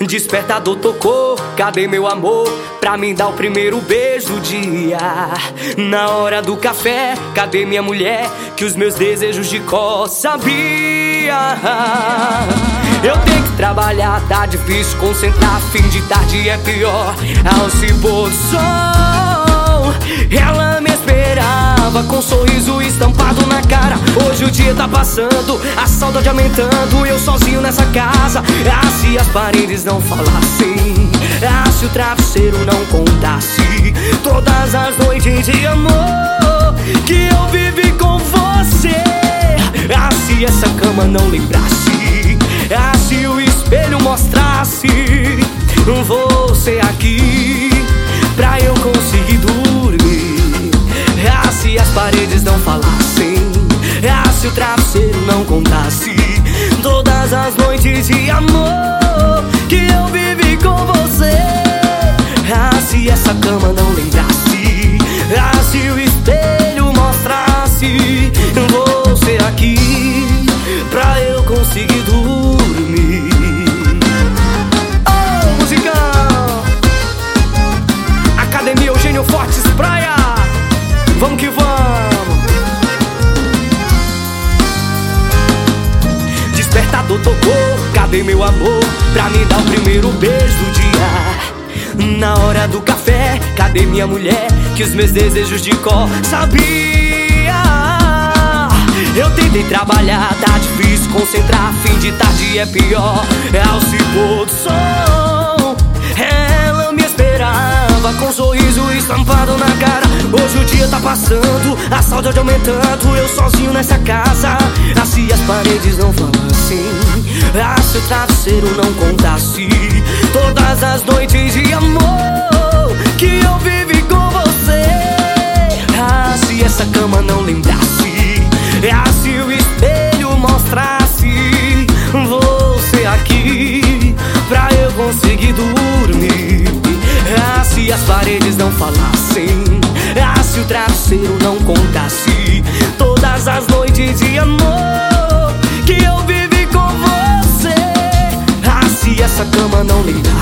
Despertador tocou, cadê meu amor? Pra mim dar o primeiro beijo do dia. Na hora do café, cadê minha mulher? Que os meus desejos de cor sabia. Eu tenho que trabalhar, tá difícil concentrar. Fim de tarde é pior, ao se pôr do sol. Ela me esperava com um sorriso estampado na cara. Hoje o dia tá passando, a saudade aumentando, eu sozinho nessa casa. Ah, se as paredes não falassem, ah, se o travesseiro não contasse todas as noites de amor que eu vivi com você. Ah, se essa cama não lembrasse, ah, se o espelho mostrasse você aqui pra eu conseguir dormir. Ah, se as paredes não falassem, ah, se o travesseiro não contasse todas as noites de amor que eu vivi com você. Ah, se essa cama não lembrasse, ah, se o espelho mostrasse você aqui pra eu conseguir dormir. Oh, musicão! Academia Eugênio Fortes Praia, vamos que vamos! Despertador tocou, cadê meu amor? Pra me dar o primeiro beijo do dia. Na hora do café, cadê minha mulher? Que os meus desejos de cor sabia. Eu tentei trabalhar, tá difícil concentrar. Fim de tarde é pior, é ao se pôr do sol. Ela me esperava com um sorriso estampado na cara. Hoje o dia tá passando, a saudade aumentando, eu sozinho nessa casa. Ah, se as paredes não falassem, ah, se o travesseiro não contasse todas as noites de amor que eu vivi com você. Ah, se essa cama não lembrasse, ah, se o espelho mostrasse você aqui pra eu conseguir dormir. Ah, se as paredes não falassem, ah, se o travesseiro não contasse todas as noites de amor que eu vivi com você. Ah, se essa cama não lembrasse,